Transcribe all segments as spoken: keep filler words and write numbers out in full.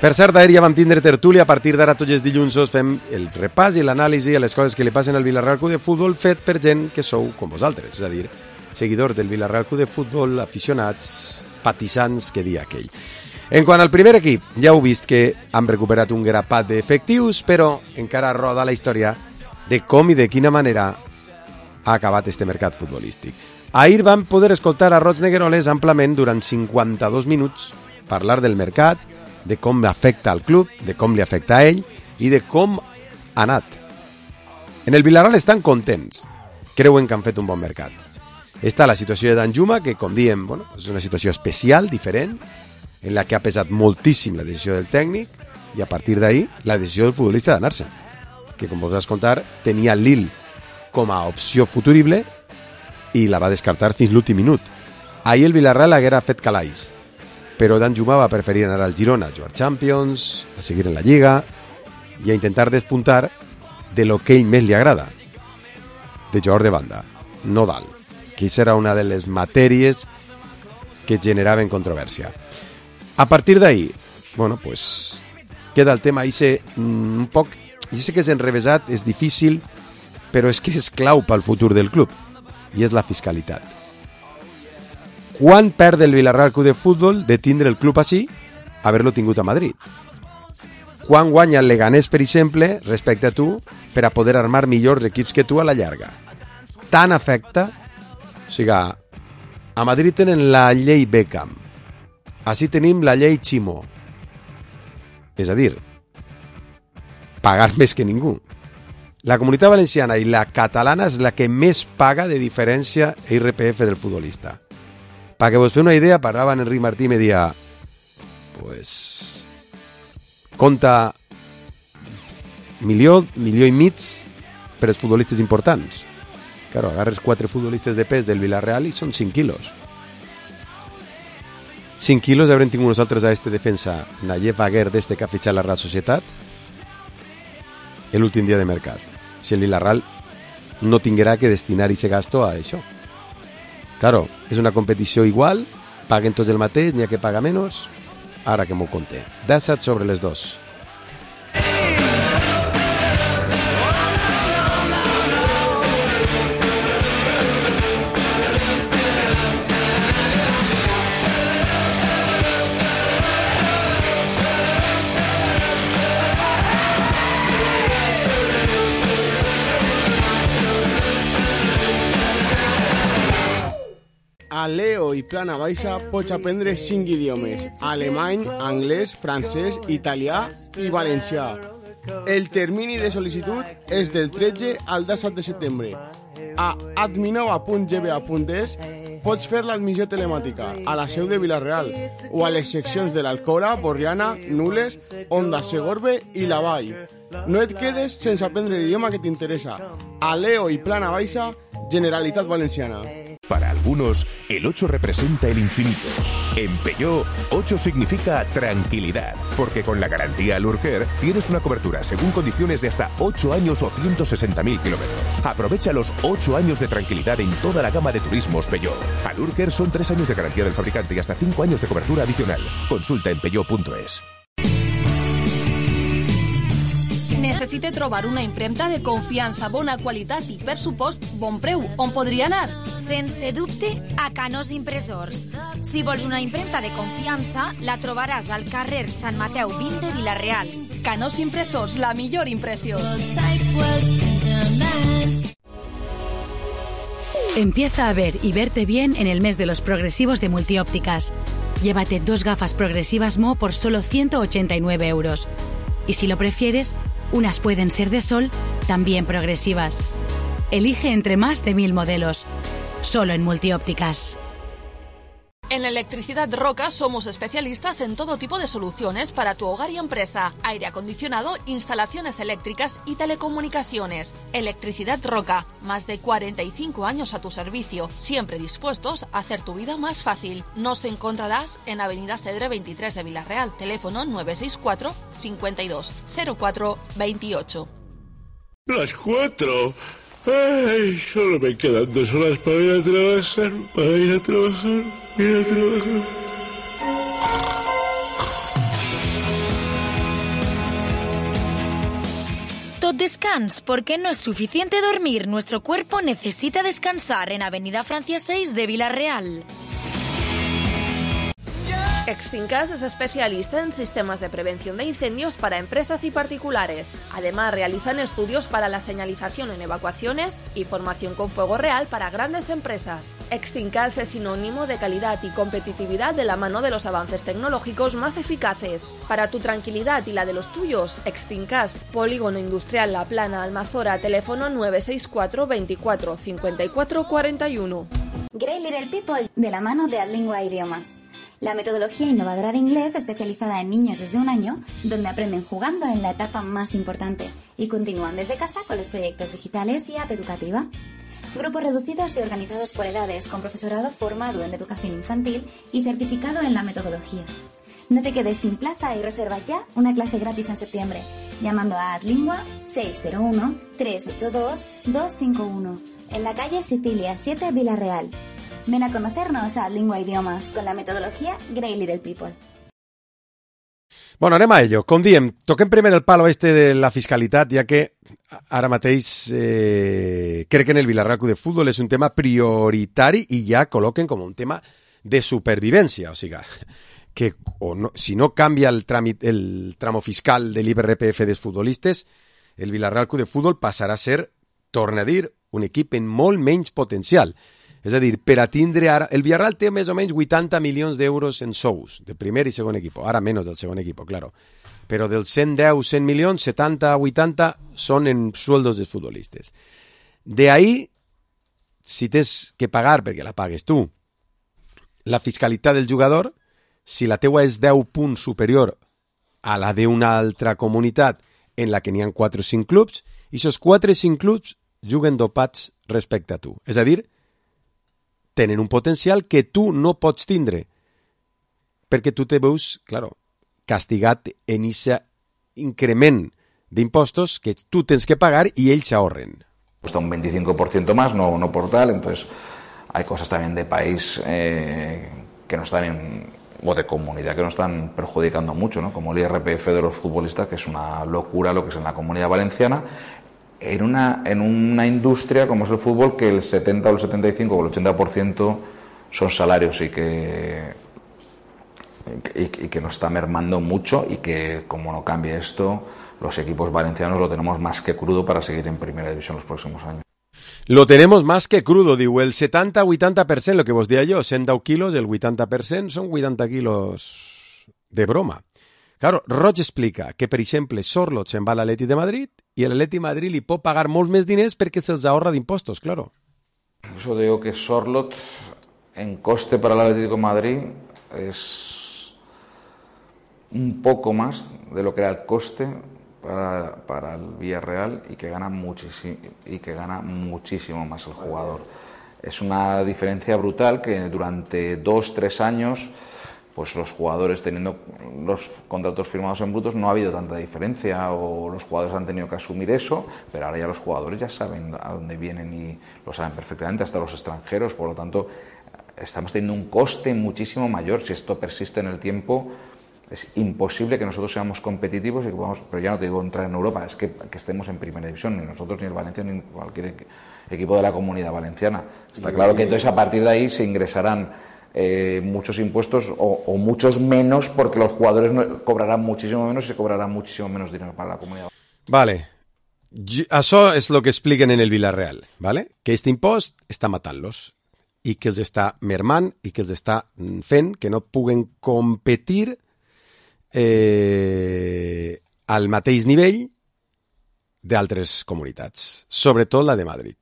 Per cert, ahir ja vam tindre tertúlia. A partir d'ara tots els dilluns fem el repàs i l'anàlisi a les coses que li passen al Villarreal Club de Futbol fet per gent que sou com vosaltres, és a dir, seguidors del Villarreal Club de Futbol, aficionats, patissants, que dia aquell. En quant al primer equip, ja heu vist que han recuperat un grapat d'efectius, però encara roda la història de com i de quina manera ha acabat este mercat futbolístic. Ahir vam poder escoltar a Roig Negueroles amplament durant cinquanta-dos minuts parlar del mercat, de com afecta al club, de com li afecta a ell i de com ha anat. En el Villarreal estan contents, creuen que han fet un bon mercat. Està la situació de Danjuma, que com diem, bueno, és una situació especial, diferent, en la que ha pesat moltíssim la decisió del tècnic i a partir d'ahir la decisió del futbolista d'anar-se, que com vos vas contar tenia Lille com a opció futurible i la va descartar fins l'últim minut. Ahir el Villarreal haguera fet calaix, però Danjuma va preferir anar al Girona a jugar Champions, a seguir en la Lliga i a intentar despuntar de lo que ell més li agrada, de jugar de banda, no dalt, que això era una de les matèries que generaven controvèrsia. A partir d'ahir, bueno, pues, queda el tema ixe, mm, un poc, jo sé que és enrevesat, és difícil, però és que és clau pel futur del club, i és la fiscalitat. Quan perd el Villarreal Club de Futbol de tindre el club així, haver-lo tingut a Madrid? Quan guanya el Leganés, per exemple, respecte a tu, per a poder armar millors equips que tu a la llarga? Tant afecta, o sigui, a Madrid tenen la llei Beckham, així tenim la llei Chimo, és a dir, pagar més que ningú. La Comunitat Valenciana i la catalana és la que més paga de diferència a I R P F del futbolista. Perquè vos feu una idea, parlava en Enric Martí i me dia, pues, compta milió, milió i mig per als futbolistes importants. Claro, agarres quatre futbolistes de pes del Villarreal i són cinc quilos. cinc quilos haurem tingut nosaltres a este defensa Nayef Aguer d'este que ha fitxat la Real Societat l'últim dia de mercat. Si el Villarreal no tinguerà que destinar aquest gasto a això. Claro, és una competició igual, paguen tots el mateix, n'hi ha que pagar menys. Ara que m'ho conté. disset sobre les dos. A Leo i Plana Baixa pots aprendre cinc idiomes: alemany, anglès, francès, italià i valencià. El termini de sol·licitud és del tretze al disset de setembre. A adminova punt g b a punt es pots fer l'admissió telemàtica a la seu de Villarreal o a les seccions de l'Alcora, Borriana, Nules, Onda Segorbe i la Vall. No et quedes sense aprendre l'idioma que t'interessa. A Leo y Plana Baixa, Generalitat Valenciana. Para algunos, el ocho representa el infinito. En Peugeot, ocho significa tranquilidad, porque con la garantía Lurker tienes una cobertura según condiciones de hasta ocho años o ciento sesenta mil kilómetros. Aprovecha los ocho años de tranquilidad en toda la gama de turismos Peugeot. A Lurker son tres años de garantía del fabricante y hasta cinco años de cobertura adicional. Consulta en peugeot punto es. Necessite trobar una impremta de confiança, bona qualitat i, per supost, bon preu. On podria anar? Sense dubte, a Canós Impressors. Si vols una impremta de confiança, la trobaràs al carrer Sant Mateu vint de Vila-real. Canós Impressors, la millor impressió. Empieza a ver y verte bien en el mes de los progresivos de Multiópticas. Llévate dos gafas progresivas M O por solo ciento ochenta y nueve euros. Y si lo prefieres, unas pueden ser de sol, también progresivas. Elige entre más de mil modelos. Solo en Multiópticas. En Electricidad Roca somos especialistas en todo tipo de soluciones para tu hogar y empresa. Aire acondicionado, instalaciones eléctricas y telecomunicaciones. Electricidad Roca, más de cuarenta y cinco años a tu servicio, siempre dispuestos a hacer tu vida más fácil. Nos encontrarás en Avenida Cedre veintitrés de Vila-real, teléfono nueve seis cuatro, cincuenta y dos, cero cuatro, veintiocho. Las cuatro. Ay, solo me quedan dos horas para ir a trabajar, para ir a trabajar, ir a trabajar. descans, porque no es suficiente dormir. Nuestro cuerpo necesita descansar en Avenida Francia seis de Villarreal. Extincas es especialista en sistemas de prevención de incendios para empresas y particulares. Además, realizan estudios para la señalización en evacuaciones y formación con fuego real para grandes empresas. Extincas es sinónimo de calidad y competitividad de la mano de los avances tecnológicos más eficaces. Para tu tranquilidad y la de los tuyos, Extincas, Polígono Industrial La Plana, Almazora, teléfono nueve seis cuatro veinticuatro cincuenta y cuatro cuarenta y uno. Great Little People, de la mano de Adlingua Idiomas. La metodología innovadora de inglés especializada en niños desde un año, donde aprenden jugando en la etapa más importante y continúan desde casa con los proyectos digitales y app educativa. Grupos reducidos y organizados por edades, con profesorado formado en educación infantil y certificado en la metodología. No te quedes sin plaza y reserva ya una clase gratis en septiembre, llamando a Adlingua seis cero uno, tres ocho dos, dos cinco uno, en la calle Sicilia siete, Villarreal. Ven a conocernos a Lingua Idiomas con la metodología Great Little People. Bueno, anem a ello. Com diem, toquem primer el palo este de la fiscalitat, ja que ara mateix eh, crec que en el Villarreal Club de Futbol és un tema prioritari i ja col·loquen com un tema de supervivència. O sigui, que o no, si no canvia el, tràmit, el tramo fiscal de l'I R P F dels futbolistes, el Villarreal Club de Futbol passarà a ser, torna a dir, un equip amb molt menys potencial. És a dir, per a tindre ara... El Villarreal té més o menys vuitanta milions d'euros en sous, de primer i segon equip. Ara menys del segon equip, claro. Però dels cent deu, cent milions, setanta, vuitanta són en sueldos dels futbolistes. De ahí, si tens que pagar, perquè la pagues tu, la fiscalitat del jugador, si la teua és deu punts superior a la d'una altra comunitat en la que n'hi ha quatre o cinc clubs, i aquests quatre o cinc clubs juguen dopats respecte a tu. És a dir, tenen un potencial que tu no pots tindre, perquè tu te veus, claro, castigat en ese increment d'impostos que tu tens que pagar y ells ahorren. Cuesta un veinticinco por ciento más, no, no por tal, entonces hay cosas también de país eh, que no están en, o de comunidad que nos están perjudicando mucho, ¿no? Como el I R P F de los futbolistas, que es una locura lo que es en la Comunidad Valenciana, en una, en una industria como es el fútbol, que el setenta o el setenta y cinco o el ochenta por ciento son salarios y que, y, y que nos está mermando mucho, y que como no cambie esto, los equipos valencianos lo tenemos más que crudo para seguir en primera división los próximos años. Lo tenemos más que crudo, diu, el setanta vuitanta per cent, lo que vos deia jo, cent deu quilos, el vuitanta per cent són vuitanta quilos de broma. Claro, Roig explica que, per exemple, Sorlot se'n va a l'Atleti de Madrid i l'Atleti de Madrid li pot pagar molts més diners perquè se'ls ahorra d'impostos, claro. Eso digo que Sorlot, en coste para el Atlético de Madrid, es un poco más de lo que era el coste para, para el Villarreal, y que gana muchísimo, y que gana muchísimo más el jugador. Es una diferencia brutal que durante dos, tres años, pues los jugadores, teniendo los contratos firmados en brutos, no ha habido tanta diferencia, o los jugadores han tenido que asumir eso, pero ahora ya los jugadores ya saben a dónde vienen y lo saben perfectamente, hasta los extranjeros. Por lo tanto, estamos teniendo un coste muchísimo mayor. Si esto persiste en el tiempo, es imposible que nosotros seamos competitivos y que podamos, pero ya no te digo entrar en Europa, es que, que estemos en primera división, ni nosotros, ni el Valencia, ni cualquier equipo de la Comunidad Valenciana. Está claro que entonces a partir de ahí se ingresarán Eh, muchos impuestos o, o muchos menos, porque los jugadores no, cobrarán muchísimo menos y se cobrará muchísimo menos dinero para la comunidad. Vale, això és el que expliquen en el Villarreal, ¿vale? Que este impost està matant-los i que els està mermant i que els està fent que no puguen competir eh, al mateix nivell d'altres comunitats, sobretot la de Madrid.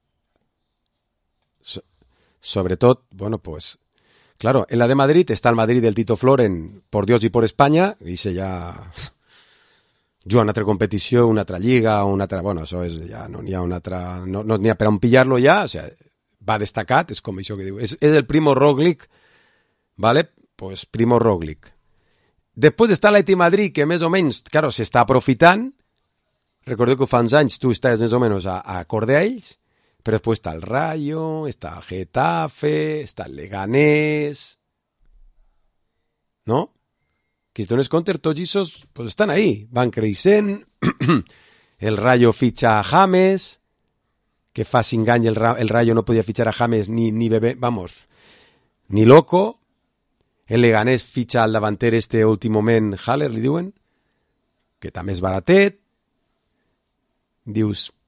So, sobretot, bueno, pues... Claro, en la de Madrid está el Madrid del Tito Floren, por Dios y por España, i se ja juga una altra competició, una altra lliga, una altra... Bueno, això és ja, no n'hi ha una altra... No n'hi ha per on pillar-lo ja, o sea, va destacat, és com això que diu. És, és el Primo Roglic, ¿vale? Pues Primo Roglic. Després està l'Atleti Madrid, que més o menys, claro, s'està aprofitant. Recordeu que fa uns anys tu estaves més o menys a, a acord d'ells, pero después está el Rayo, está el Getafe, está el Leganés, ¿no? Que si dones compte, tots aquests pues, estan ahí, van creixent, el Rayo fitxa a James, que fa cinc anys el, el Rayo no podia fitxar a James ni, ni bebé, vamos, ni loco. El Leganés fitxa al davanter este últim moment, Haller, li diuen, que també és baratet. Dius,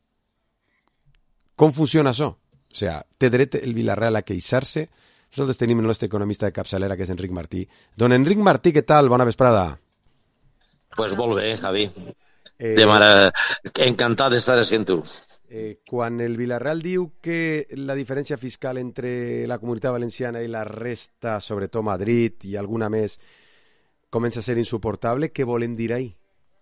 com funciona això? O sigui, té dret el Villarreal a queixar-se. Nosaltres tenim el nostre economista de capçalera, que és Enric Martí. Don Enric Martí, què tal? Bona vesprada. Pues molt bé, Javi. Eh, de mare... Encantat d'estar sent tu. Eh, quan el Villarreal diu que la diferència fiscal entre la Comunitat Valenciana i la resta, sobretot Madrid i alguna més, comença a ser insuportable, què volen dir ahí?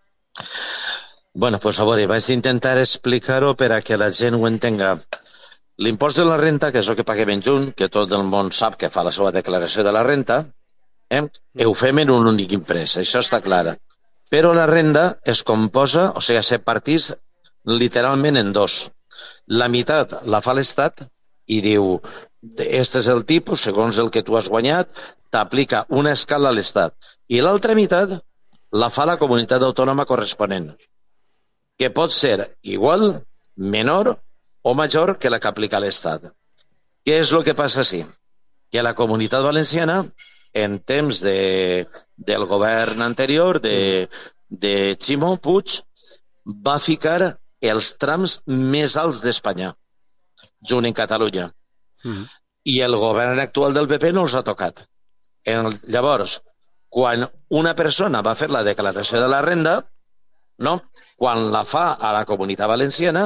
Bueno, pues a veure, vaig intentar explicar-ho per a que la gent ho entenga. L'impost de la renta, que és el que paguem en junt, que tot el món sap que fa la seva declaració de la renta, eh, ho fem en un únic imprès, això està clar. Però la renda es composa, o sigui, se partís literalment en dos. La meitat la fa l'Estat i diu, este és el tipus, segons el que tu has guanyat, t'aplica una escala a l'Estat. I l'altra meitat la fa la comunitat autònoma corresponent, que pot ser igual, menor o major que la que aplica l'Estat. Què és el que passa així? Que la Comunitat Valenciana, en temps de, del govern anterior, de, de Ximo Puig, va ficar els trams més alts d'Espanya, junt en Catalunya. Mm-hmm. I el govern actual del P P no els ha tocat. En, llavors, quan una persona va fer la declaració de la renda, no? Quan la fa a la Comunitat Valenciana,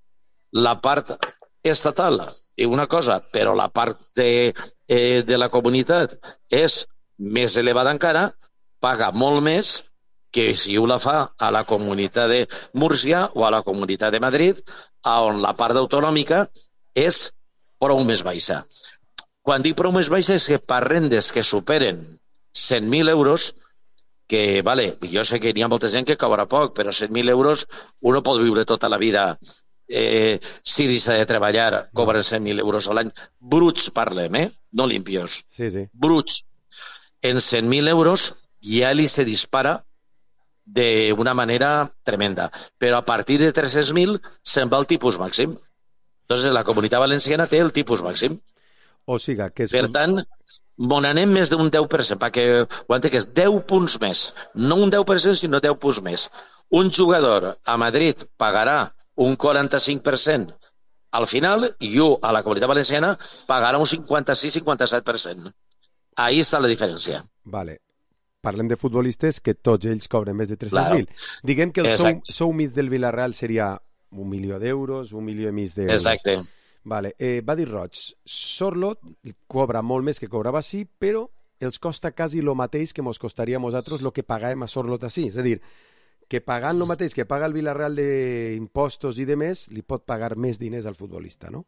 la part estatal diu una cosa, però la part de, eh, de la comunitat és més elevada encara, paga molt més que si ho la fa a la Comunitat de Múrcia o a la Comunitat de Madrid, on la part autonòmica és prou més baixa. Quan dic prou més baixa és que per rendes que superen cent mil euros, que, vale, jo sé que hi ha molta gent que cobra poc, però cent mil euros uno pot viure tota la vida. Eh, si deixa de treballar, cobren cent mil euros a l'any. Bruts parlem, eh? No limpios. Sí, sí. Bruts. En cent mil euros ja li se dispara d'una manera tremenda. Però a partir de tres-cents mil se'n va el tipus màxim. Entonces la Comunitat Valenciana té el tipus màxim. O sigui que és... Per tant, on anem més d'un deu per cent, perquè ho entenc, deu punts més. No un deu per cent, sinó deu punts més. Un jugador a Madrid pagarà un quaranta-cinc per cent al final i un a la Comunitat Valenciana pagarà un cinquanta-sis cinquanta-set per cent. Ahí està la diferència. Vale. Parlem de futbolistes que tots ells cobren més de tres-cents mil. Claro. Diguem que el sou, sou mig del Villarreal seria un milió d'euros, un milió i mig d'euros. Exacte. Vale. Eh, va dir Roig, Sorlot cobra molt més que cobrava així, però els costa quasi el mateix que ens costaria a nosaltres el que pagàvem a Sorlot així. És a dir, que pagant el mateix que paga el Villarreal d'impostos i de més, li pot pagar més diners al futbolista, no?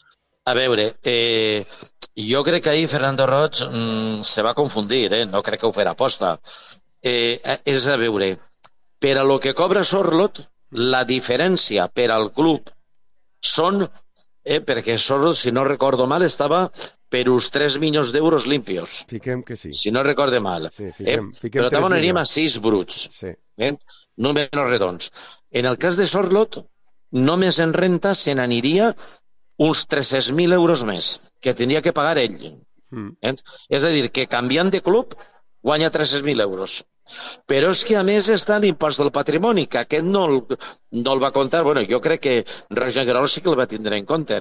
A veure, eh, jo crec que ahir Fernando Roig mm, se va confundir, eh? No crec que ho farà aposta. Eh, és a veure, per a lo que cobra Sorlot, la diferència per al club són, eh, perquè Sorlot, si no recordo mal, estava per uns tres milions d'euros limpios. Fiquem que sí. Si no recordo mal. Sí, fiquem, eh? fiquem Però també aniríem a sis bruts. Sí. Eh? Números redons. En el cas de Sorlot, només en renta se n'aniria uns tres-cents mil euros més que tindria que pagar ell. Mm. Eh? És a dir, que canviant de club guanya tres-cents mil euros. Però és que a més està l'impost del patrimoni, que aquest no el, no el va comptar. Bueno, jo crec que Roger Guerrero sí que el va tindre en compte.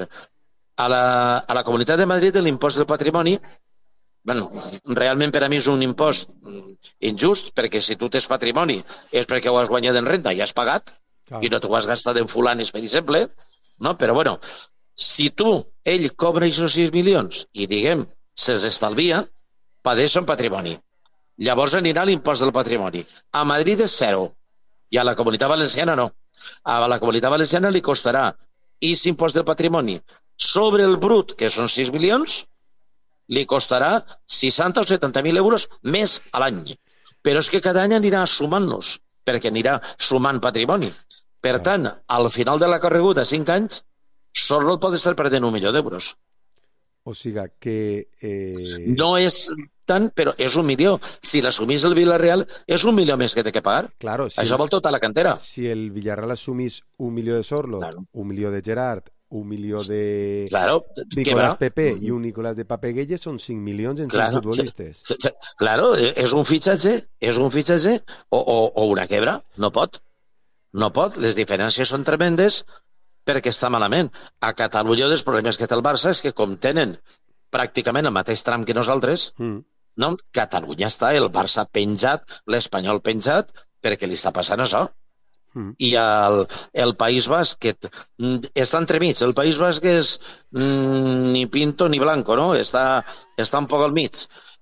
A la, a la Comunitat de Madrid l'impost del patrimoni, bueno, realment per a mi és un impost injust, perquè si tu tens patrimoni és perquè ho has guanyat en renta i has pagat, ah. i no t'ho has gastat en fulanes, per exemple, no? Però bueno, si tu, ell cobra aquests sis milions i, diguem, se'ls estalvia, padeix en patrimoni. Llavors anirà l'impost del patrimoni. A Madrid és zero, i a la Comunitat Valenciana no. A la Comunitat Valenciana li costarà aquest impost del patrimoni sobre el brut, que són sis milions, li costarà seixanta o setanta mil euros més a l'any. Però és que cada any anirà sumant-los, perquè anirà sumant patrimoni. Per tant, al final de la correguda, cinc anys, Sorlot pot estar perdent un milió d'euros. O sigui que... Eh... No és tant, però és un milió. Si l'assumís el Villarreal, és un milió més que té que pagar. Claro, si Això el, vol tota la cantera. Si el Villarreal assumís un milió de Sorlot, claro. un milió de Gerard, un milió de claro, Nicolás Pepe i un Nicolás de Papeguelle, són cinc milions en claro, cinc futbolistes. Claro, és un fitxatge, és un fitxatge o, o, o una quebra. No pot. No pot. Les diferències són tremendes perquè està malament. A Catalunya, els problemes que té el Barça és que com tenen pràcticament el mateix tram que nosaltres, mm. no? Catalunya està, el Barça penjat, l'Espanyol penjat, perquè li està passant això. Mm. I el, el País Basc, que està entremig, el País Basc és mm, ni pinto ni blanco, no? Està, està un poc al mig.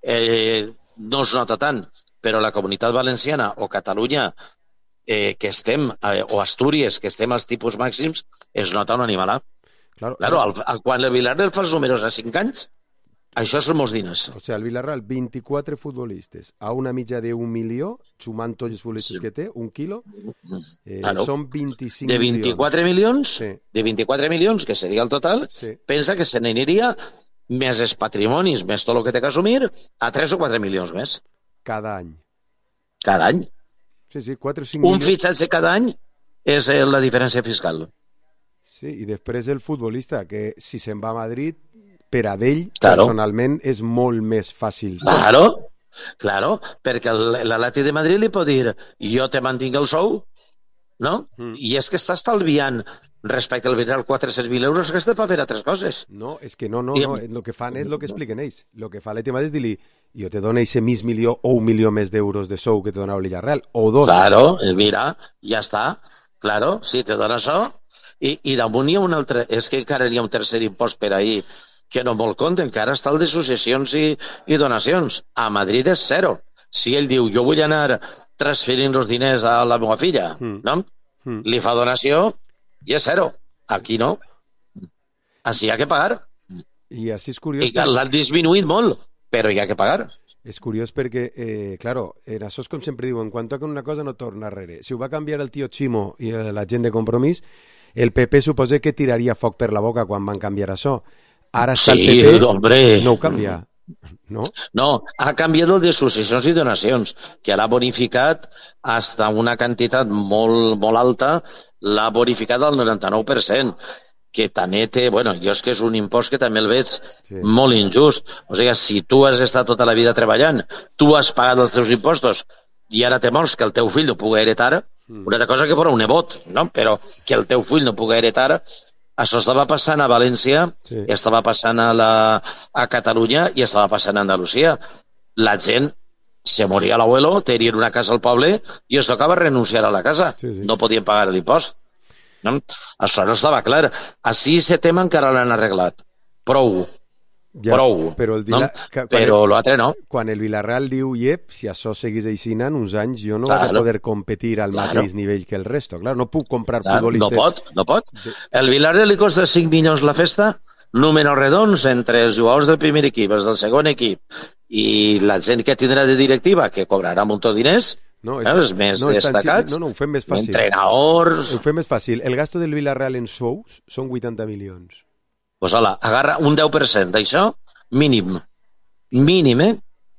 Eh, no es nota tant, però la Comunitat Valenciana o Catalunya, eh, que estem, eh, o Astúries, que estem als tipus màxims, es nota un animalà. Claro, claro al, al, quan el Villarreal fa els números a cinc anys, això són molts diners. O sigui, el Villarreal, vint-i-quatre futbolistes a una mitja d'un milió, sumant tots els futbolistes sí. que té, un quilo, eh, claro. són vint-i-cinc de vint-i-quatre milions, sí. de vint-i-quatre milions, que seria el total, sí. pensa que se n'aniria més els patrimonis, més tot el que té que assumir, a tres o quatre milions més. Cada any. Cada any. Sí, sí, quatre o cinc un milions. fitxatge cada any és la diferència fiscal. Sí, i després el futbolista, que si se'n va a Madrid, per a d'ell, claro. personalment, és molt més fàcil. Claro, claro, perquè l'Atleti de Madrid li pot dir jo te mantinc el sou, no? Mm. I és que està estalviant respecte al Villarreal quatre-cents mil euros que està per fer altres coses. No, és que no, no, I... no, el que fan és el que expliquen ells. El que fa l'Atleti de Madrid és dir-li jo te dono ese mig milió o un milió més d'euros de sou que te donava el Villarreal, o dos. Claro, mira, ja està. Claro, si te dona això. I, i damunt hi ha un altre, és que encara hi ha un tercer impost per ahir que no molt compte, encara està el de successions i, i donacions. A Madrid és zero. Si ell diu, jo vull anar transferint els diners a la meva filla, mm. no? Mm. Li fa donació i és zero. Aquí no. Així hi ha que pagar. I així és curiós. I l'han disminuït molt, però hi ha que pagar. És curiós perquè, eh, claro, en això és com sempre diuen, quan toquen una cosa no torna darrere. Si ho va canviar el tio Chimo i la gent de Compromís, el P P suposa que tiraria foc per la boca quan van canviar això. Ara està sí, el P P, hombre. no ho canvia, no? No, ha canviat el de successions i donacions, que l'ha bonificat hasta una quantitat molt, molt alta, l'ha bonificat al noranta-nou per cent, que també té, bueno, jo és que és un impost que també el veig sí. molt injust. O sigui, si tu has estat tota la vida treballant, tu has pagat els teus impostos i ara te mors que el teu fill no pugui heretar, mm. una altra cosa que fora un nebot, no? Però que el teu fill no pugui heretar, això estava passant a València, sí. estava passant a, la, a Catalunya i estava passant a Andalusia. La gent se moria l'abuelo, tenien una casa al poble i es tocava renunciar a la casa. Sí, sí. No podien pagar l'impost. No? Això no estava clar. Així se tema encara l'han arreglat. Prou. Ja, prou. Però, el Vila... no? que, però l'altre no. Quan el Villarreal diu, iep, si això seguís així en uns anys, jo no claro. vaig poder competir al claro. mateix nivell que el resto. Clar, no puc comprar claro. futbolistes... No pot, no pot. El Villarreal li costa cinc milions la festa, números redons entre els jugadors del primer equip, els del segon equip, i la gent que tindrà de directiva, que cobrarà un munt de diners, no, és, els més no, destacats, no, no, ho fem més fàcil. Entrenadors... Ho fem més fàcil. El gasto del Villarreal en sous són vuitanta milions. Pues hola, agarra un deu per cent d'això, mínim. Mínim, eh?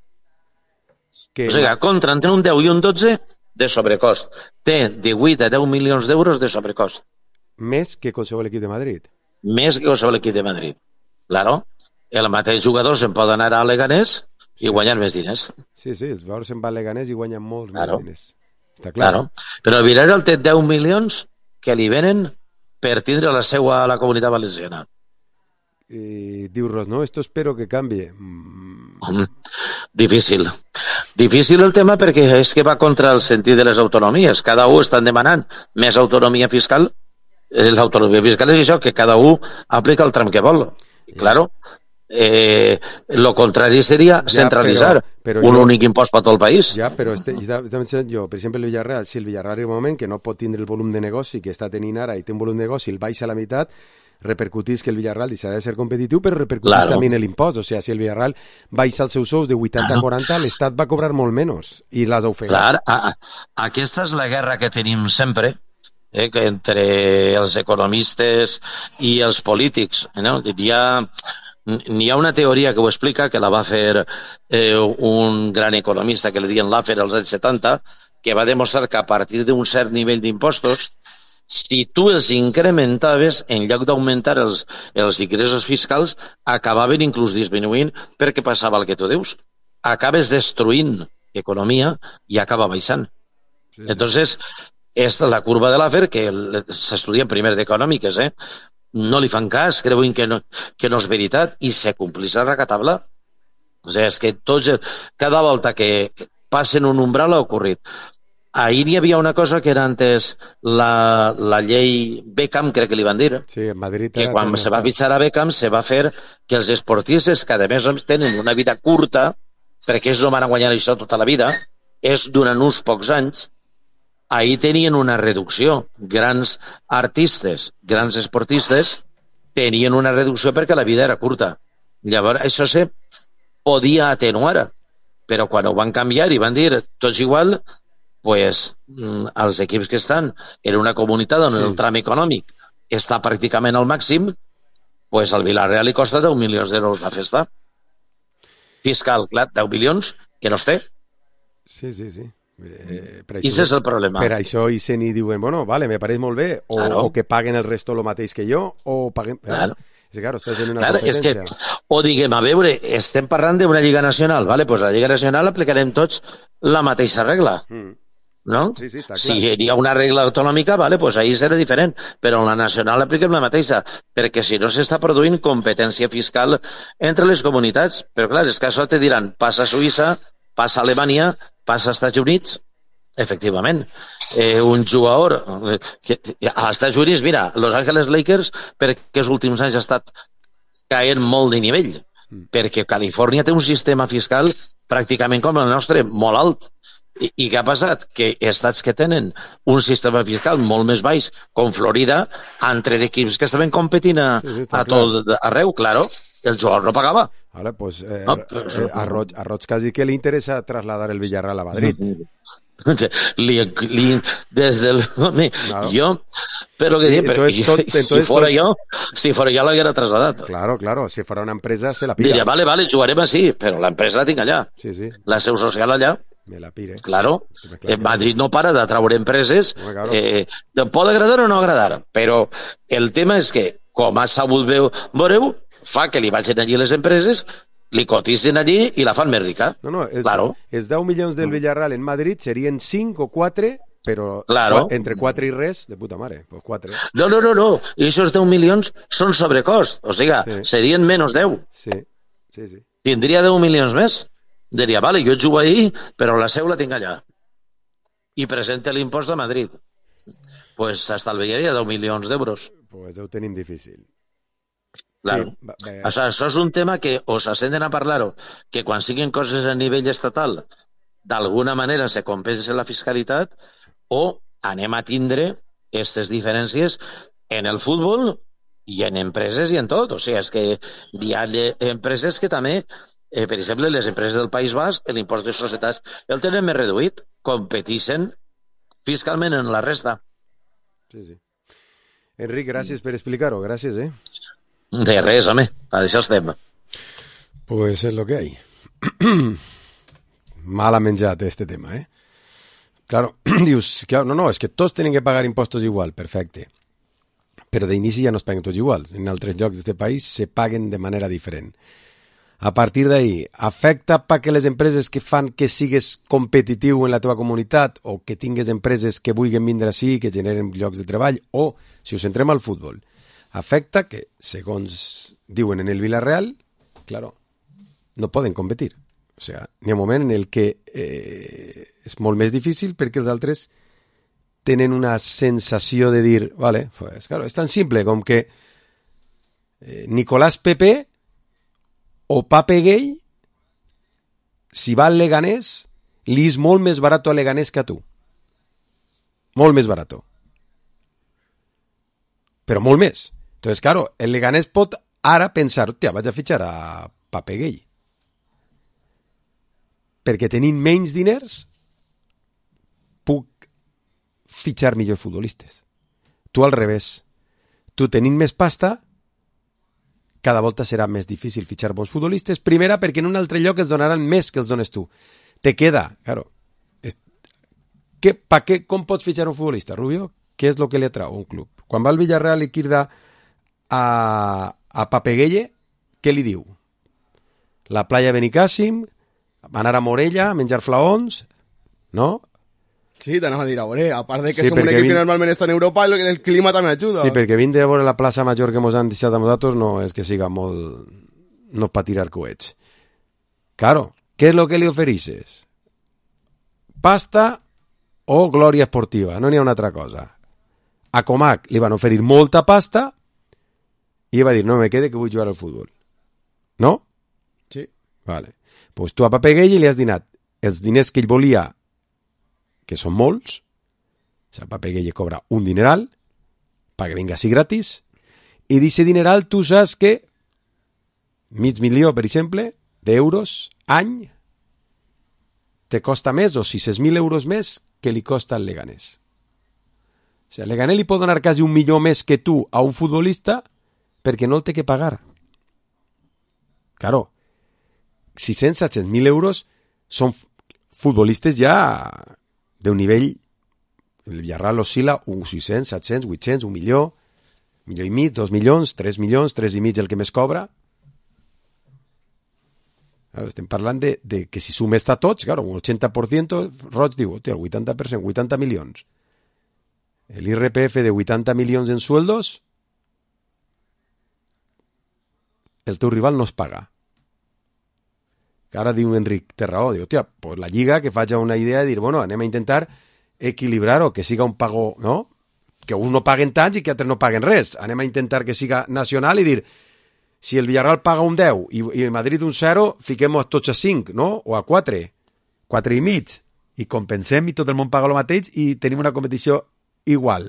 Que... O sigui, contra entre un deu i un dotze de sobrecost. Té de vuit a deu milions d'euros de sobrecost. Més que qualsevol equip de Madrid. Més que qualsevol equip de Madrid. Claro. El mateix jugador se'n pot anar a Leganés i guanyar més diners. Sí, sí, els jugadors se'n van a Leganés i guanyen molts claro. més diners. Està clar. Claro. Però el Villarreal té deu milions que li venen per tindre la seua a la Comunitat Valenciana. I diu Ros, no, esto espero que canvie. Mm. Difícil. Difícil el tema perquè és que va contra el sentit de les autonomies. Cada un estan demanant més autonomia fiscal. L'autonomia fiscal és això, que cada un aplica el tram que vol. I, claro, eh, lo contrari seria ja, centralitzar però, però un jo, únic impost per tot el país. Ja, però este, jo, per exemple, el Villarreal, si el Villarreal arriba un moment que no pot tindre el volum de negoci que està tenint ara i té un volum de negoci, el baixa a la meitat, repercutís que el Villarreal deixarà de ser competitiu, però repercutís claro. també en l'impost. O sigui, si el Villarreal baixa els seus sous de vuitanta a quaranta, l'Estat va cobrar molt menys i les ha ofegat. Clar, a, a, aquesta és la guerra que tenim sempre, eh, que entre els economistes i els polítics. No? Hi ha n'hi ha una teoria que ho explica, que la va fer eh, un gran economista que li diuen Laffer als anys setanta, que va demostrar que a partir d'un cert nivell d'impostos, si tu els incrementaves, en lloc d'augmentar els, els ingressos fiscals, acabaven inclús disminuint perquè passava el que tu dius. Acabes destruint economia i acaba baixant. Sí, sí. Entonces, és la curva de Laffer, que s'estudia en primer d'econòmiques, eh? No li fan cas, creuen que no, que no és veritat i se complís la racatabla. O sigui, és que tots, cada volta que passen un umbral ha ocorrit. Ahir hi havia una cosa que era antes la, la llei Beckham, crec que li van dir, sí, en Madrid, que quan se va fitxar a Beckham se va fer que els esportistes, que a més tenen una vida curta, perquè ells no van a guanyar això tota la vida, és durant uns pocs anys, ahir tenien una reducció. Grans artistes, grans esportistes, tenien una reducció perquè la vida era curta. Llavors, això se podia atenuar, però quan ho van canviar i van dir tots igual, pues, els equips que estan en una comunitat on el tram econòmic està pràcticament al màxim, pues al Villarreal li costa deu milions d'euros la festa. Fiscal, clar, deu milions que no es té. Sí, sí, sí. Eh, I això és el problema. Per això i se n'hi diuen, bueno, vale, me pareix molt bé, o, claro. o que paguen el resto el mateix que jo, o paguen... Claro. És que, claro, estàs en una claro, competència. És que, o diguem, a veure, estem parlant d'una Lliga Nacional, vale? Pues la Lliga Nacional aplicarem tots la mateixa regla. Mm. No? Sí, sí, està clar. Si hi ha una regla autonòmica, vale, pues ahí serà diferent, però en la nacional apliquem la mateixa, perquè si no s'està produint competència fiscal entre les comunitats. Però clar, és que això te diran, passa a Suïssa, passa a Alemanya, passa als Estats Units, efectivament. Eh, un jugador, eh, que, als Estats Units, mira, Los Angeles Lakers, perquè els últims anys ha estat caient molt de nivell, mm. perquè Califòrnia té un sistema fiscal pràcticament com el nostre, molt alt. I, I què ha passat? Que estats que tenen un sistema fiscal molt més baix, com Florida, han tret equips que estaven competint a, sí, sí, a tot arreu, claro, el jugador no pagava. Ahora, pues, eh, no, eh, a, Roig, a Roig casi que le interesa trasladar el Villarreal a Madrid. li, li, des del... Claro. Jo, però que dic, entonces, però, tot, entonces, si fora tot... jo, si fora jo l'haguera trasladat. Claro, claro, si fuera una empresa se la pilla. Diria, vale, vale, jugarem així, però l'empresa la tinc allà. Sí, sí. La seu social allà. Me la pire. Claro, en Madrid no para de traure empreses, no, claro. eh, pot agradar o no agradar, però el tema és que, com ha sabut veureu, fa que li vagin allí les empreses, li cotitzen allí i la fan més rica. No, no, els, claro. els deu milions del Villarreal en Madrid serien cinc o quatre, però claro. entre quatre i res, de puta mare, pues quatre. No, no, no, no, i aquests deu milions són sobrecost, o sigui, sí. serien menys deu. Sí, sí, sí. Tindria deu milions més. Diria, vale, jo jugo ahí, però la seu la tinc allà. I presenta l'impost de Madrid. Pues estalviaria deu milions d'euros. Pues ho tenim difícil. Claro. Sí, va, va. Això, això és un tema que o s'assenten a parlar-ho, que quan siguin coses a nivell estatal, d'alguna manera se compensa la fiscalitat, o anem a tindre aquestes diferències en el futbol i en empreses i en tot. O sigui, és que hi ha empreses que també... Eh, per exemple, les empreses del País Basc, l'impost de societats el tenen més reduït, competeixen fiscalment en la resta. Sí, sí. Enric, gràcies per explicar-ho, gràcies, eh? De res, home, a això estem. Pues es lo que hay. Mal ha menjat este tema, eh? Claro, dius, claro, no, no, és que tots tenen que pagar impostos igual, perfecte. Però d'inici ja no es paguen tots igual. En altres llocs d'aquest país se paguen de manera diferent. A partir d'ahí, afecta perquè les empreses que fan que sigues competitiu en la teva comunitat o que tingues empreses que vulguin vindre així, que generen llocs de treball, o, si us centrem al futbol, afecta que, segons diuen en el Villarreal, claro, no poden competir. O sigui, n'hi ha un moment en el que eh, és molt més difícil perquè els altres tenen una sensació de dir, vale, pues, claro, és tan simple com que eh, Nicolás Pepe o Pape Gay, si va al Leganés, li és molt més barat al Leganés que a tu. Molt més barat. Però molt més. Entonces, claro, el Leganés pot ara pensar, hòstia, vaig a fitxar a Pape Gay. Perquè tenint menys diners, puc fitxar millors futbolistes. Tu al revés. Tu tenint més pasta, cada volta serà més difícil fitxar bons futbolistes. Primera, perquè en un altre lloc els donaran més que els dones tu. Te queda, claro. ¿Qué, pa qué, com pots fitxar un futbolista, Rubio? Què és el que li atrau a un club? Quan va al Villarreal i crida a, a Papeguelle, què li diu? La playa Benicàssim, anar a Morella, menjar flaons, no? Sí, t'anava a dir, a veure, a part de que sí, som un equip vin... que normalment està en Europa, el, el clima també ajuda. Sí, perquè vindre a veure la plaça major que ens han deixat a nosaltres no és que siga molt... no pa tirar coets. Claro, què és el que li ofereixes? Pasta o glòria esportiva, no n'hi ha una altra cosa. A Comac li van oferir molta pasta i va dir, no me quede que vull jugar al futbol. No? Sí. Vale. Pues tu a Papeguelle li has dinat els diners que ell volia, que són molts, o sigui, Papeguelle cobra un dineral, pa que vinga així gratis, i d'aquest dineral tu saps que mig milió, per exemple, d'euros any te costa més, o sis-cents mil euros més que li costa al Leganés. O sigui, el Leganés li pot donar quasi un milió més que tu a un futbolista perquè no el té que pagar. Claro, sis-cents a set-cents mil euros són futbolistes ja d'un nivell, el Villarreal oscil·la uns sis-cents, set-cents, vuit-cents, un milió, milió i mig, dos milions, tres milions, tres i mig el que més cobra. Estem parlant de, de que si sumes a tots, claro, un ochenta per cent, Roig diu, el vuitanta per cent, vuitanta milions. El I R P F de vuitanta milions en sueldos, el teu rival no es paga. Que ara diu Enric Terraó, diu, tia, pues la Lliga que faci una idea de dir, bueno, anem a intentar equilibrar-ho, que siga un pago, no? Que uns no paguen tants i que altres no paguen res. Anem a intentar que siga nacional i dir, si el Villarreal paga un deu i, i Madrid un zero, fiquem-ho tots a cinc, no? O a quatre, quatre i mig, i compensem i tot el món paga el mateix i tenim una competició igual.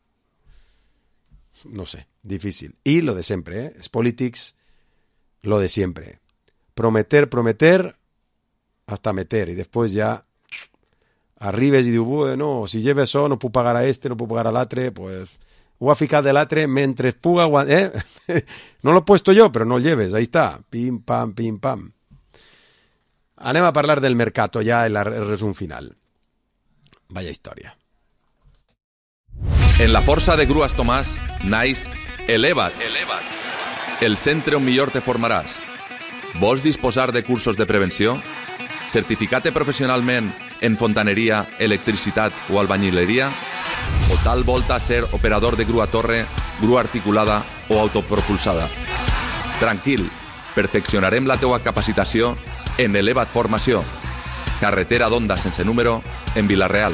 No sé, difícil. I lo de sempre, eh? Els polítics, lo de siempre. Prometer, prometer, hasta meter, i després ja arribes i dius, bueno, si lleves això, no puc pagar a este, no puc pagar a l'altre, pues... ho ha ficat de l'altre mentre puga, eh? No lo he puesto yo, pero no lleves, ahí está, pim, pam, pim, pam. Anem a parlar del mercato ja en el resum final. Vaya història. En la força de Grues Tomàs, naix Eleva't. Eleva't. El centre on millor te formaràs. Vols disposar de cursos de prevenció? Certificat professionalment en fontaneria, electricitat o albañileria? O tal volta ser operador de grua torre, grua articulada o autopropulsada? Tranquil, perfeccionarem la teua capacitació en Eleva't Formació. Carretera d'Onda sense número en Vila-real.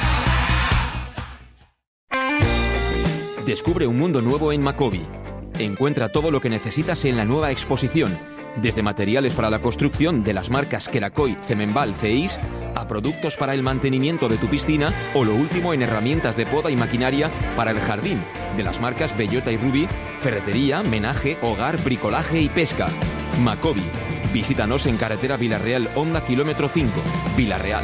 Descubre un mundo nuevo en Macobi. Encuentra todo lo que necesitas en la nueva exposición, desde materiales para la construcción de las marcas Kerakoy, Cemenbal, Ceis, a productos para el mantenimiento de tu piscina o lo último en herramientas de poda y maquinaria para el jardín, de las marcas Bellota y Ruby, ferretería, menaje, hogar, bricolaje y pesca. Macobi. Visítanos en carretera Vila-real, Honda kilómetro cinco, Vila-real.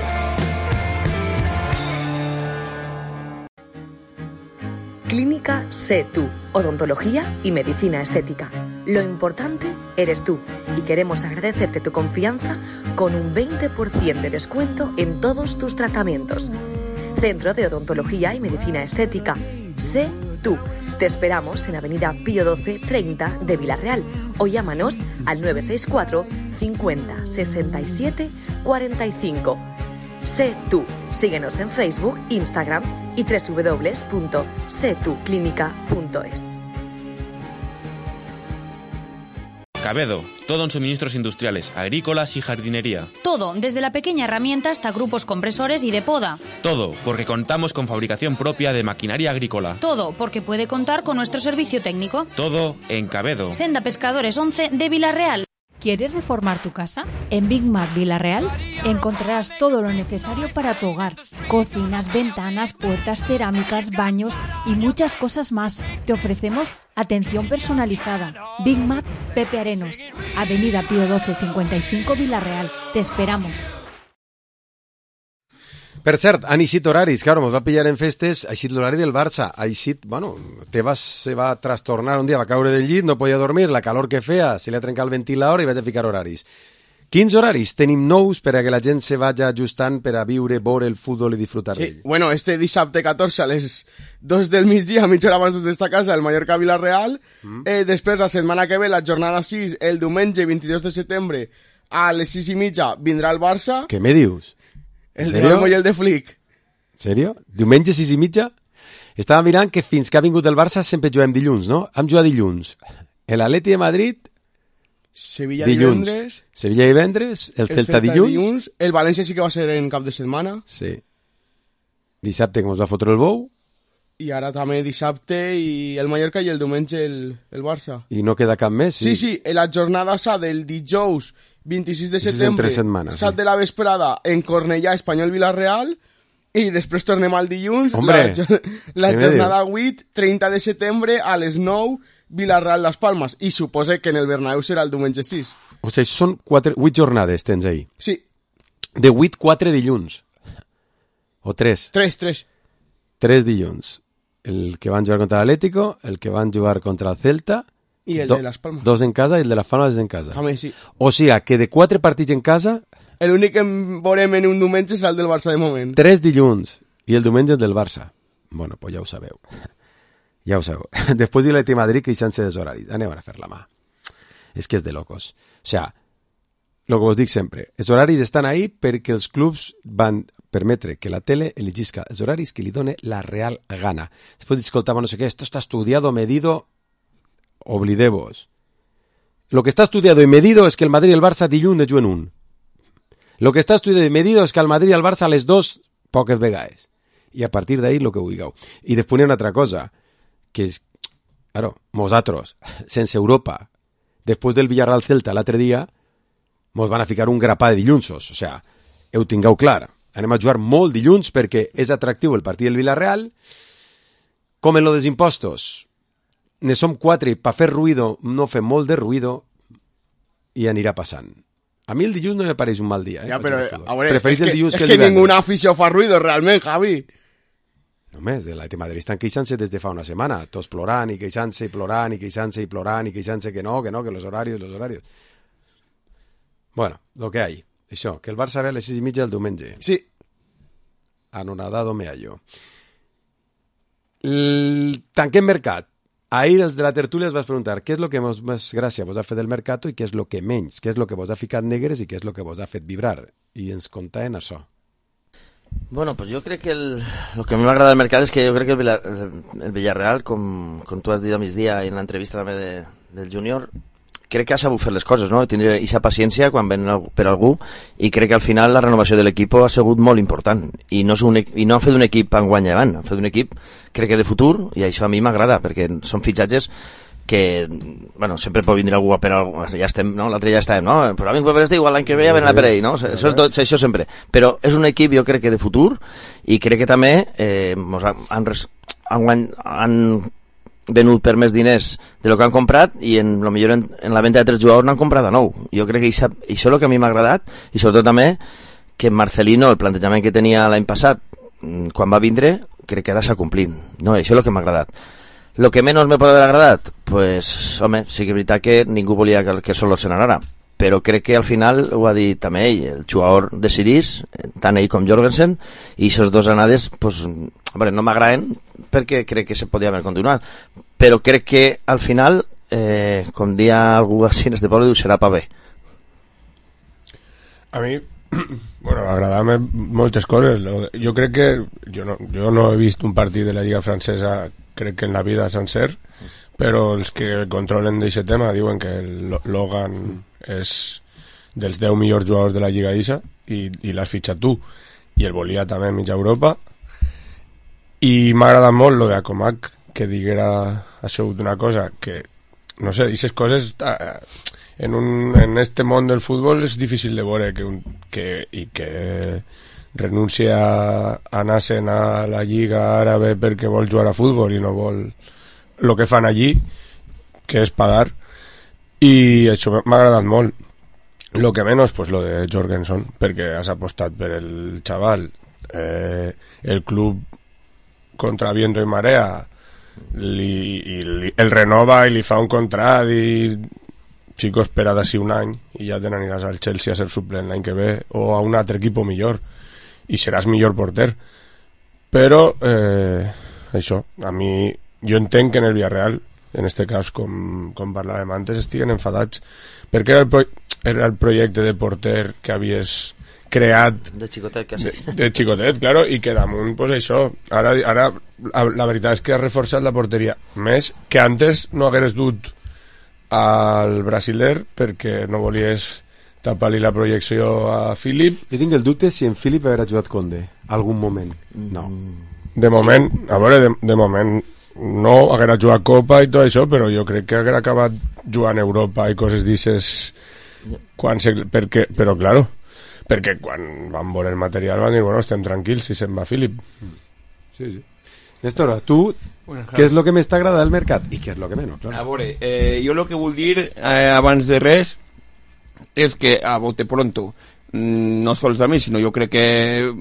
Clínica Sé Tú, odontología y medicina estética. Lo importante eres tú y queremos agradecerte tu confianza con un veinte por ciento de descuento en todos tus tratamientos. Centro de Odontología y Medicina Estética. Sé Tú. Te esperamos en Avenida Pío doce treinta de Vila-real o llámanos al nueve seis cuatro cincuenta sesenta y siete cuarenta y cinco. Sé Tú. Síguenos en Facebook, Instagram y doble u doble u doble u punto sé tú clínica punto es. Cabedo, todo en suministros industriales, agrícolas y jardinería. Todo, desde la pequeña herramienta hasta grupos compresores y de poda. Todo, porque contamos con fabricación propia de maquinaria agrícola. Todo, porque puede contar con nuestro servicio técnico. Todo en Cabedo. Senda Pescadores once de Vila-real. ¿Quieres reformar tu casa? En Big Mac Vila-real encontrarás todo lo necesario para tu hogar. Cocinas, ventanas, puertas, cerámicas, baños y muchas cosas más. Te ofrecemos atención personalizada. Big Mac Pepe Arenos, Avenida Pío doce cincuenta y cinco Vila-real. Te esperamos. Per cert, han eixit horaris, claro, mos va pillar en festes, ha eixit l'horari del Barça, ha eixit, bueno, Tebas se va trastornar un dia, va caure del llit, no podia dormir, la calor que feia, se li ha trencat el ventilador i vaig a ficar horaris. Quins horaris tenim nous per a que la gent se vagi ajustant per a viure, veure el futbol i disfrutar Sí, d'ell? bueno, este dissabte catorze a les dos del migdia, mitja hora abans d'esta casa, el Mallorca Villarreal. Mm. Eh, després, la setmana que ve, la jornada sis, el diumenge vint-i-dos de setembre, a les sis i mitja, vindrà el Barça. Què me dius? El de Olmo i el de Flick. Sèrio? Diumenge sis i mitja? Estava mirant que fins que ha vingut el Barça sempre juguem dilluns, no? Hem jugat dilluns. L'Atleti de Madrid... Sevilla dilluns. divendres. Sevilla divendres, el, el Celta, Celta dilluns. dilluns. El València sí que va ser en cap de setmana. Sí. Dissabte que ens va fotre el bou. I ara també dissabte i el Mallorca i el diumenge el, el Barça. I no queda cap més? Sí, sí, sí la jornada s'ha del dijous vint-i-sis de setembre, set de la vesprada en Cornellà, Espanyol Villarreal, i després tornem al dilluns, Hombre, la, la jornada vuit, trenta de setembre, a les nou, Villarreal Las Palmas, i suposa que en el Bernabéu serà el diumenge sis. O sigui, són vuit jornades, tens ahí. Sí. De vuit, quatre dilluns. O tres. Tres, tres. Tres dilluns. El que van jugar contra l'Atlético, el que van jugar contra el Celta... I el do, de Las Palmas. Dos en casa i el de Las Palmas en casa. També, sí. O sigui, que de quatre partits en casa... L'únic que veurem en un diumenge serà el del Barça de moment. Tres dilluns. I el diumenge el del Barça. Bueno, pues ja ho sabeu. Ja ho sabeu. Després de l'Atleti Madrid queixant-se dels horaris. Anem a fer la mà. És que és de locos. O sea, lo que vos dic sempre, els horaris estan ahí perquè els clubs van permetre que la tele eligisca els horaris que li done la real gana. Després d'escoltar, no sé què, esto está estudiado, medido, oblideu-vos. Lo que está estudiado y medido es que el Madrid y el Barça dilluns juguen un. Lo que está estudiado y medido es que el Madrid y el Barça a les dos poques vegades. I a partir d'ahí lo que vulgueu. I després hi ha una altra cosa, que és, claro, nosaltres, sense Europa, després del Villarreal Celta l'altre dia, mos van a ficar un grapà de dillunsos. O sea, heu tingueu clar. Anem a jugar molt dilluns perquè és atractiu el partit del Villarreal. Com en lo dels impostos, ne som quatre i per fer ruïdo no fem molt de ruïdo i anirà passant. A mi el dilluns no me pareix un mal dia. Eh, ja, però, a veure, preferís el dilluns que, que el divendres. És que ninguna afició fa ruïdo, realment, Javi. Només, de l'Atleti Madrid estan queixant-se des de fa una setmana, tots plorant i queixant-se i plorant i queixant-se i plorant i queixant-se que no, que no, que los horarios, los horarios. Bueno, lo que hay. Això, que el Barça ve a les sis i mitja el diumenge. Sí. Anonadado me hallo. El... Tanquem mercat. Ahir els de la tertúlia es vas preguntar què és el que més, més gràcia vos ha fet el mercat i què és el que menys, què és el que vos ha ficat negres i què és el que vos ha fet vibrar. I ens contaven això. Bueno, pues yo creo que el, lo que a mí me agrada del mercado es que yo creo que el, Villar, el, el Villarreal, com, com tu has dit a migdia en l'entrevista també de, del Júnior, crec que ha sabut fer les coses, no? Tindre aquesta paciència quan ven per algú, i crec que al final la renovació de l'equip ha sigut molt important, i no, un, i no han fet un equip enguany avant, han fet un equip crec que de futur, i això a mi m'agrada perquè són fitxatges que, bueno, sempre pot vindre algú a per algú, ja estem, no? L'altre ja estem, no? Però a mi per este igual l'any que ve ja ven a per ell, no? Això, és tot, això sempre. Però és un equip, jo crec que de futur, i crec que també eh, mos han, han, han, han venut per més diners de lo que han comprat, i en, lo millor en, en la venda de tres jugadors n'han comprat de nou. Jo crec que això, això és el que a mi m'ha agradat, i sobretot també que Marcelino, el plantejament que tenia l'any passat quan va vindre, crec que ara s'ha complint, no? Això és el que m'ha agradat. Lo que menys me pot haver agradat, pues, home, sí que és veritat que ningú volia que, que solo se n'anara, però crec que al final ho ha dit també ell, el jugador decidís, tant ell com Jorgensen, i aquestes dues anades, pues, home, no m'agraden perquè crec que se podia haver continuat, però crec que al final, eh, com dia algú així en este poble, diu, serà pa bé. A mi, bueno, agradava moltes coses. Jo crec que jo no, jo no he vist un partit de la Lliga Francesa, crec que en la vida sencer, però els que controlen d'aquest tema diuen que el Logan és dels deu millors jugadors de la Lliga Isa, i, i l'has fitxat tu, i el volia també a mitja Europa, i m'ha agradat molt lo de Acomac, que diguera això d'una cosa que, no sé, aquestes coses eh, en, un, en este món del futbol és difícil de veure que, un, que, i que renuncia a anar-se'n a la Lliga Àrabe perquè vol jugar a futbol i no vol el que fan allí, que és pagar, i això m'ha agradat molt. Lo que menys, pues lo de Jorgensen, perquè has apostat per el xaval eh, el club contra viento i marea li, i li, el renova i li fa un contrat i Chico espera d'ací un any i ja te n'aniràs al Chelsea a ser suplent l'any que ve o a un altre equip millor i seràs millor porter, però eh, això, a mi jo entenc que en el Villarreal en este cas, com, com parlàvem antes, estiguen enfadats perquè era el, pro era el projecte de porter que havies creat de xicotet, quasi. De, de xicotet, claro, i que damunt, pues això, ara, ara la, la veritat és que has reforçat la porteria més que antes no hagueres dut al brasiler perquè no volies tapar-li la projecció a Philip. Jo tinc el dubte si en Philip haurà ajudat Conde algun moment. No. De moment, a veure, de, de moment no haguera jugat Copa i tot això, però jo crec que haguera acabat jugant a Europa i coses d'ixes quan se, perquè, però claro, perquè quan van veure el material van dir, bueno, estem tranquils si se'n va Philip. Sí, sí. Néstor, tu, bueno, què és el que més t'agrada del mercat i què és el que menys? Claro. A veure, eh, jo el que vull dir eh, abans de res és que a bote pronto, no sols a mi, sinó jo crec que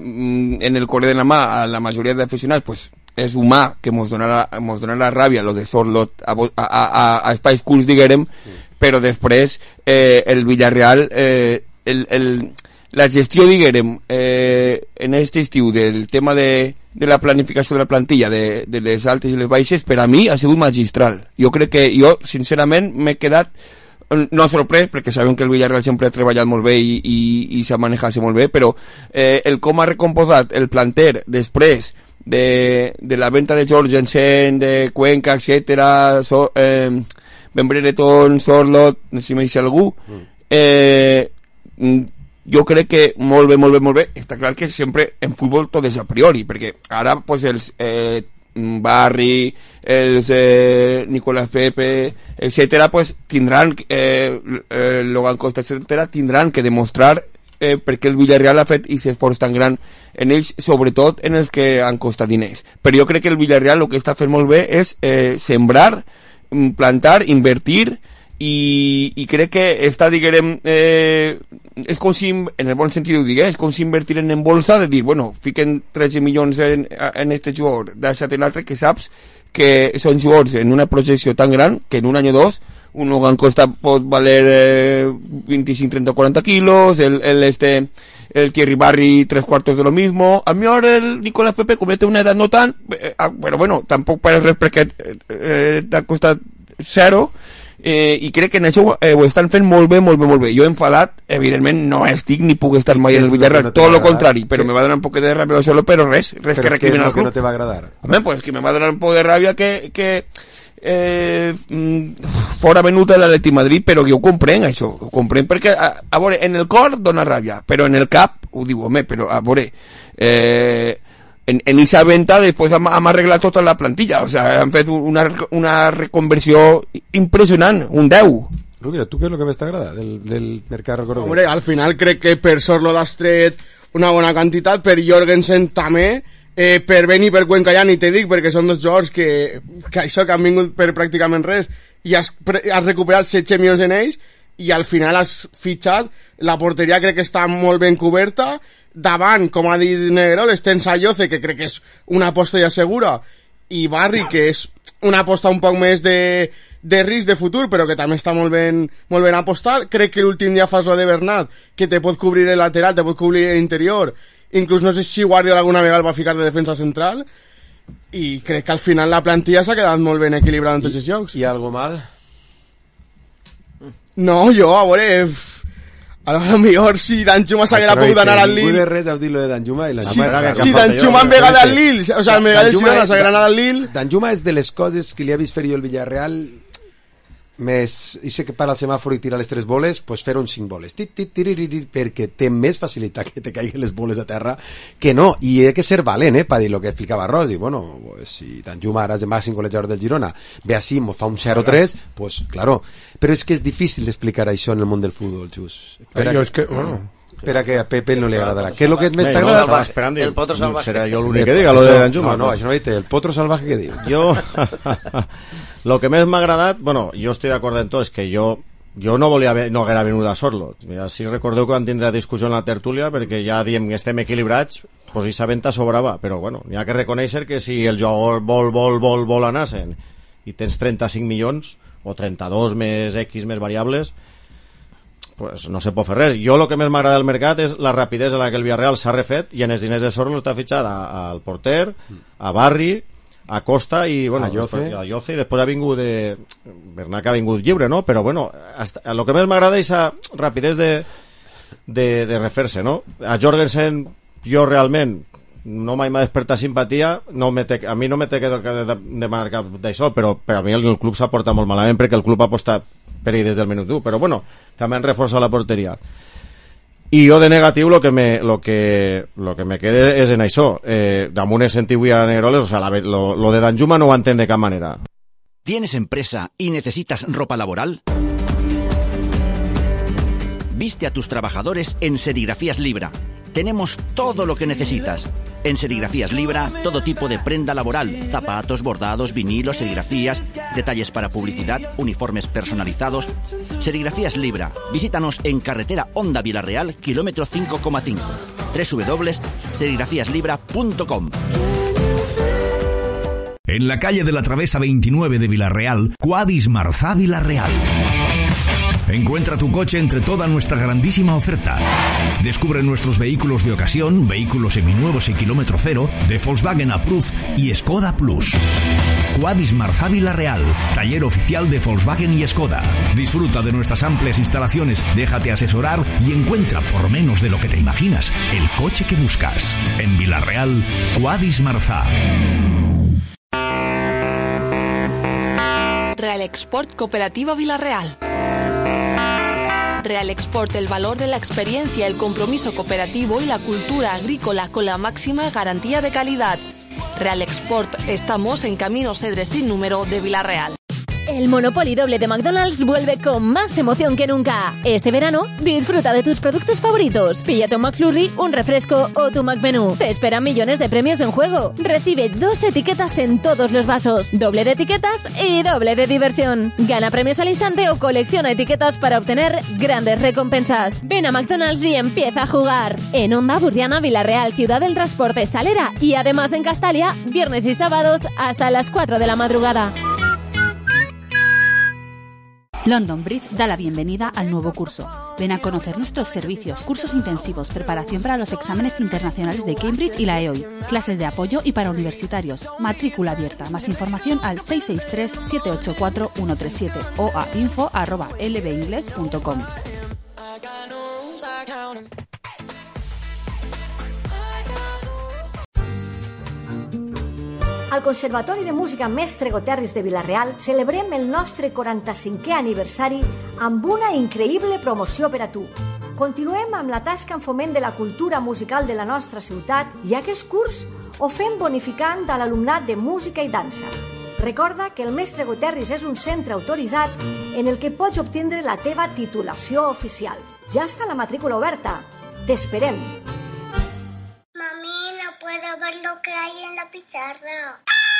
en el core de la mà a la majoria d'aficionats pues, és humà que mos donarà, mos donarà ràbia lo de Sorlot a, a, a, a espais curts, diguem, sí. Però després eh, el Villarreal eh, el, el, la gestió, diguem, eh, en aquest estiu del tema de, de la planificació de la plantilla, de, de les altes i les baixes, per a mi ha sigut magistral. Jo crec que jo, sincerament, m'he quedat no sorprès, perquè sabem que el Villarreal sempre ha treballat molt bé i, i, i s'ha manejat molt bé, però eh, el com ha recomposat el planter després de, de la venta de Jorgensen, de Cuenca, etcètera, so, eh, Ben Brereton, Sorlot, no sé si m'hi algú, eh, jo crec que molt bé, molt bé, molt bé. Està clar que sempre en futbol tot és a priori, perquè ara pues, els eh, Barri, els eh, Nicolás Pepe, etcètera, pues, tindran, eh, eh, Logan Costa, etcètera, tindran que demostrar eh, perquè el Villarreal ha fet aquest esforç tan gran en ells, sobretot en els que han costat diners. Però jo crec que el Villarreal el que està fent molt bé és eh, sembrar, plantar, invertir i, i crec que està, diguem, eh, és com si, en el bon sentit ho digué, és com si invertir en bolsa, de dir, bueno, fiquen tretze milions en, en este jugador, deixa't en l'altre, que saps que són jugadors en una projecció tan gran que en un any o dos un Logan Costa pot valer eh, veinticinc, treinta, cuarenta kilos, el, el este el Thierry Barry tres cuartos de lo mismo, a mi hora el Nicolás Pepe comete una edad no tan eh, bueno, bueno, tampoc per res perquè eh, t'ha costat zero eh, i crec que en això eh, ho estan fent molt bé, molt bé, molt bé. Jo enfadat, evidentment no estic ni puc estar mai en el Villarreal, no tot lo contrari, però me va donar un poc de ràbia solo, però res, res que recrimina al club. Què no te va agradar? Home, pues que me va donar un poc de ràbia que, que eh, fora venut a l'Atleti Madrid, però jo ho comprenc, això, ho comprenc perquè, a, a veure, en el cor dona ràbia, però en el cap ho diu, home, però a veure, eh, en, en esa venta després hem, hem arreglat tota la plantilla, o sea, han fet una, una reconversió impressionant, un deu. Rubio, tu què és el que més t'agrada del, del mercat recordador? Hombre, al final crec que per Sorlo has tret una bona quantitat, per Jorgensen també, eh, per Ben i per Cuenca ja ni te dic, perquè són dos jugadors que, que això que han vingut per pràcticament res i has, has recuperat setze milions en ells i al final has fitxat, la porteria crec que està molt ben coberta, davant, com ha dit Negrol, tens a Yoce, que crec que és una aposta ja segura, i Barri, que és una aposta un poc més de, de risc de futur, però que també està molt ben, molt ben apostat. Crec que l'últim dia fas lo de Bernat, que te pot cobrir el lateral, te pot cobrir l'interior, inclús no sé si Guardiola alguna vegada el va ficar de defensa central, i crec que al final la plantilla s'ha quedat molt ben equilibrada en tots els jocs. I algo mal? No, jo, a veure, a lo millor si Danjuma s'haguera pogut anar al Lille. Ningú de res heu dit lo de Danjuma i la si, si Danjuma en vegada al Lille, o sea, en vegada del Girona s'haguera anat al Lille. Danjuma és de les coses que li ha vist fer jo el Villarreal més, i sé que para el semàfor i tira les tres boles, pues fer un cinc boles tit, tit, tiriririr, perquè té més facilitat que te caiguen les boles a terra que no, i he que ser valent, eh, per dir el que explicava Rosi. Bueno, pues, si Danjuma ara és el màxim golejador del Girona, ve així, mos fa un zero tres, pues claro, però és que és difícil d'explicar això en el món del futbol, Xus. Però és que, bueno, espera que a Pepe no li agradarà. Què és el que més t'agrada? No, estava esperant el Potro Salvaje. Serà jo l'únic que diga, lo de Danjuma. No, no, això no ho dit, el Potro Salvaje que diu. Jo, lo que més m'ha agradat, bueno, jo estic d'acord en tot, és que jo jo no volia haver, no haguera venut a Sorlo. Mira, si recordeu que van tindre discussió en la tertúlia, perquè ja diem que estem equilibrats, pues esa venta sobrava, però bueno, n'hi ha que reconèixer que si el jugador vol, vol, vol, vol anar-se'n i tens trenta-cinc milions o trenta-dos més X més variables, pues no se pot fer res. Jo el que més m'agrada del mercat és la rapidesa en la que el Villarreal s'ha refet i en els diners de Sorlo està fitxat a, al porter, a Barri, a Costa i bueno, a Yoce. a Yoce, i després ha vingut de... Bernat ha vingut lliure, no? Però bueno, hasta... el que més m'agrada és la rapidesa de, de, de refer-se, no? A Jorgensen jo realment no mai m'ha despertat simpatia, no me te... a mi no me té que demanar cap d'això, però per a mi el club s'ha portat molt malament perquè el club ha apostat per ell des del minut u, però bueno, també han reforçat la porteria. I jo de negatiu lo que me, lo que, lo que me quede és en això. Eh, damunt he sentit avui a Negroles, o sea, la, lo, lo de Danjuma no ho entenc de cap manera. ¿Tienes empresa y necesitas ropa laboral? Viste a tus trabajadores en Serigrafías Libra. Tenemos todo lo que necesitas. En Serigrafías Libra, todo tipo de prenda laboral, zapatos, bordados, vinilos, serigrafías, detalles para publicidad, uniformes personalizados. Serigrafías Libra. Visítanos en carretera Honda Villarreal, kilómetro cinco coma cinco. doble u doble u doble u punto serigrafías libra punto com. En la calle de la Travesa veintinueve de Villarreal, Quadis Marzá Villarreal. Encuentra tu coche entre toda nuestra grandísima oferta. Descubre nuestros vehículos de ocasión, vehículos seminuevos y kilómetro cero, de Volkswagen Approved y Skoda Plus. Quadis Marzá Villarreal, taller oficial de Volkswagen y Skoda. Disfruta de nuestras amplias instalaciones, déjate asesorar y encuentra por menos de lo que te imaginas el coche que buscas. En Villarreal, Quadis Marzá. Real Export Cooperativa Villarreal. Real Export, el valor de la experiencia, el compromiso cooperativo y la cultura agrícola con la máxima garantía de calidad. Real Export, estamos en Camino Cedres sin número de Villarreal. El Monopoly doble de McDonald's vuelve con más emoción que nunca. Este verano, disfruta de tus productos favoritos. Píllate un McFlurry, un refresco o tu McMenú. Te esperan millones de premios en juego. Recibe dos etiquetas en todos los vasos. Doble de etiquetas y doble de diversión. Gana premios al instante o colecciona etiquetas para obtener grandes recompensas. Ven a McDonald's y empieza a jugar. En Onda Burdiana, Villarreal, Ciudad del Transporte, Salera y además en Castalia, viernes y sábados hasta las cuatro de la madrugada. London Bridge da la bienvenida al nuevo curso. Ven a conocer nuestros servicios, cursos intensivos, preparación para los exámenes internacionales de Cambridge y la E O I, clases de apoyo y para universitarios, matrícula abierta. Más información al seis seis tres, siete ocho cuatro, uno tres siete o a info arroba l b ingles punto com. Al Conservatori de Música Mestre Goterris de Villarreal celebrem el nostre quaranta-cinquè aniversari amb una increïble promoció per a tu. Continuem amb la tasca en foment de la cultura musical de la nostra ciutat i aquest curs ho fem bonificant a l'alumnat de música i dansa. Recorda que el Mestre Goterris és un centre autoritzat en el que pots obtindre la teva titulació oficial. Ja està la matrícula oberta. T'esperem. Mami, no puedo ver lo que hay en la pizarra.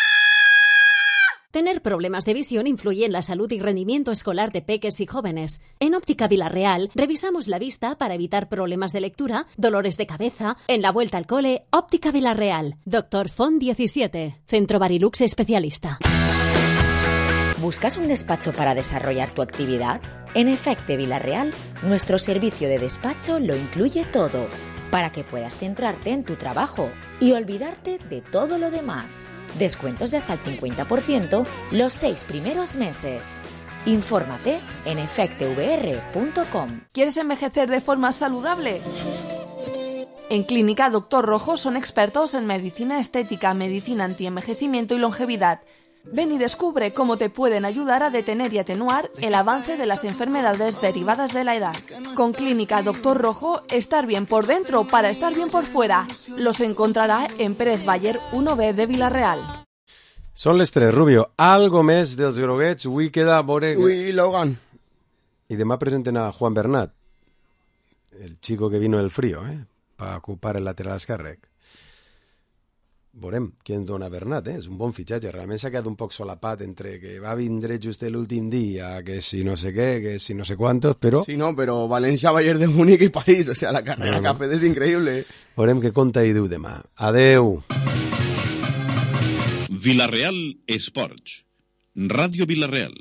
Tener problemas de visión influye en la salud y rendimiento escolar de peques y jóvenes. En Óptica Villarreal revisamos la vista para evitar problemas de lectura, dolores de cabeza. En la vuelta al cole, Óptica Villarreal. Doctor Font diecisiete. Centro Barilux especialista. ¿Buscas un despacho para desarrollar tu actividad? En Efecte Villarreal, nuestro servicio de despacho lo incluye todo, para que puedas centrarte en tu trabajo y olvidarte de todo lo demás. Descuentos de hasta el cincuenta por ciento los seis primeros meses. Infórmate en efecte v r punto com. ¿Quieres envejecer de forma saludable? En Clínica Doctor Rojo son expertos en medicina estética, medicina antienvejecimiento y longevidad. Ven y descubre cómo te pueden ayudar a detener y atenuar el avance de las enfermedades derivadas de la edad. Con Clínica Doctor Rojo, estar bien por dentro para estar bien por fuera. Los encontrará en Pérez Baller uno B de Villarreal. Són les tres, Rubio. Algo més dels groguets. Avui queda a veure... Ui, Logan. I demà presenten a Juan Bernat, el chico que vino del frío, eh? para ocupar el lateral esquerre. veurem què ens dona Bernat, eh? És un bon fitxatge, realment s'ha quedat un poc solapat entre que va vindre just l'últim dia, que si no sé què, que si no sé quantos, però... Sí, no, però València, Bayern de Múnich i París, o sea, la carrera no, no. que ha fet és increïble. Veurem què conta i diu demà. Adeu! Vilareal Esports. Ràdio Vilareal.